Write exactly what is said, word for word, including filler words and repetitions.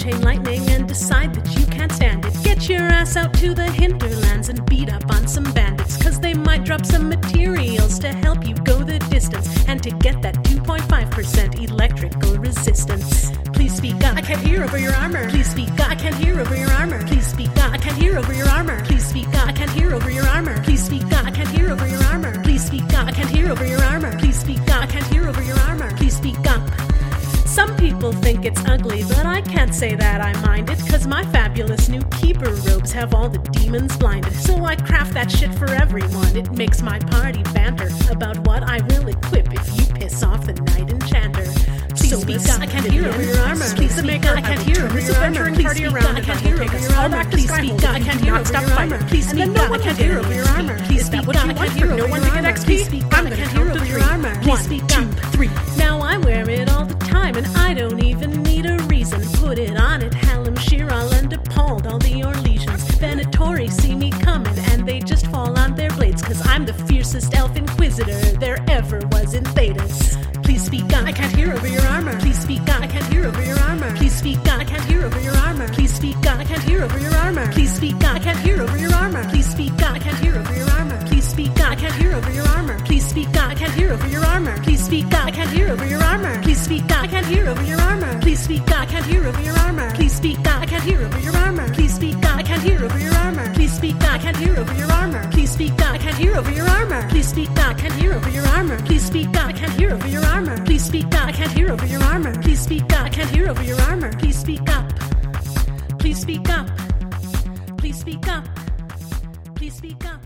chain lightning and decide that you can't stand it. Get your ass out to the hinterlands and beat up on some bandits, cause they might drop some materials to help you go the distance, and to get that two point five percent electrical resistance. Please speak up. I can't hear over your armor. Please speak up. I can't hear over your armor. Please speak up. I can't hear over your armor. Please speak up. I can't hear over your armor. Please speak up. I can't hear over your armor. Please speak up. I can't hear over your armor. Please speak up. I can't hear over your armor. Please speak up. Some people think it's ugly, but I can't say that I mind it, cause my fabulous new keeper robes have all the demons blinded. So I craft that shit for everyone. It makes my party banter about what I will equip if you piss off the night enchanter. Please So speak listen, up. I can't hear over your armor. Please The speak maker, up. I can't hear over your armor. Please Party speak around up. and I can't we'll hear take over us your all armor. back to Please Skyhold. speak up. I can't hear Not over stop your fighting. armor. Please And speak then no up. one I can't will hear hear over over your your armor. armor. Please Is that speak what up. you I want? can't hear For over no your one to get armor. X P? Please speak I'm up. gonna I can't count hear to over your three. armor. One, Please speak two, up. three. Now I wear it all the time and I don't even need a reason. Put it on at Hallamshire, I'll end appalled all the Orlesians. Venatori see me coming and they just fall on their blades, cause I'm the fiercest elf inquisitor there ever was in Thedas. Please speak up. I can't hear over your armor. Please speak up. I can't hear over your armor. Please speak up. I can't hear over your armor. Please speak up. I can't hear over your armor. Please speak up. I can't hear over your armor. Please speak up. I can't hear over your armor. Please speak up. I can't hear over your armor. Please speak up. I can't hear over your armor. Please speak up. I can't hear over your armor. Please speak up. I can't hear over your armor. Please speak up. I can't hear over your armor. Please speak up. I can't hear over your armor. Please speak up. I can't hear over your armor. Please speak up. I can't hear over your armor. Please speak up. I can't hear over your armor. Please speak up. I can't hear over your armor. Please speak up. I can't hear over your armor. Please speak up. I can't hear over your armor. Please speak up. I can't hear over your armor. Please speak up. Please speak up. Please speak up. Please speak up.